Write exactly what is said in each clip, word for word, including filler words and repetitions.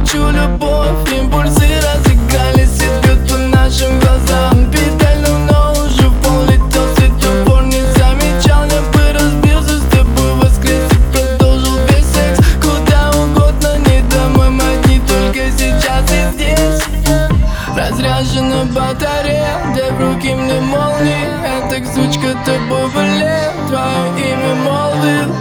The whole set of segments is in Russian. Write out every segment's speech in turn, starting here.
хочу любовь. Импульсы разыгрались и бьют по нашим глазам. Педаль давно уже в пол летел, с тех пор не замечал. Я бы разбился с тобой, воскрес и продолжил весь секс. Куда угодно, не домой, мы одни только сейчас и здесь. Разряжена батарея, дай в руки мне молнии. Эта сучка тобой болеет, твое имя молвил.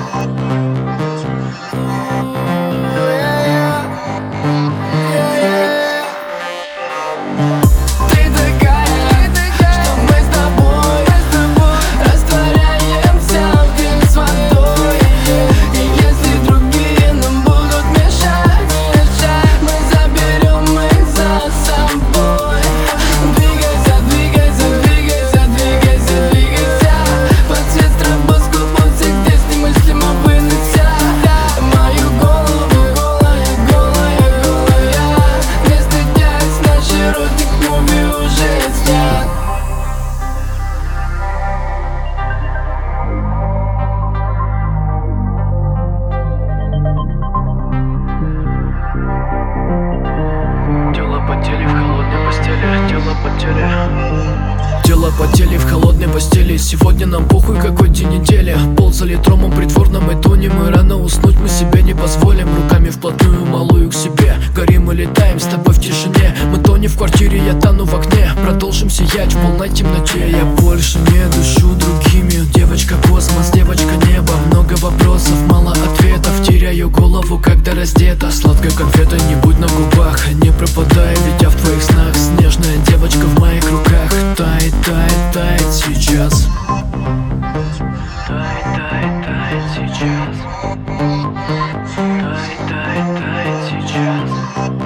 Тело по теле в холодной постели. Сегодня нам похуй, какой день недели. Ползали тромом притворном и тонем. Мы рано уснуть мы себе не позволим. Руками вплотную малую к себе. Горим и летаем с тобой в тишине. Мы тонем в квартире, я тону в окне. Продолжим сиять в полной темноте. Я больше не дышу другими. Девочка космос, девочка небо. Много вопросов, мало ответов. Теряю голову, когда раздета. Сладкой конфетой не будь на губах. Не пропадай, ведь я в твоих снах. Снежная девочка в моих руках. Тает, тает, тает сейчас. Тает, тает, тает сейчас. Тает, тает, тает сейчас.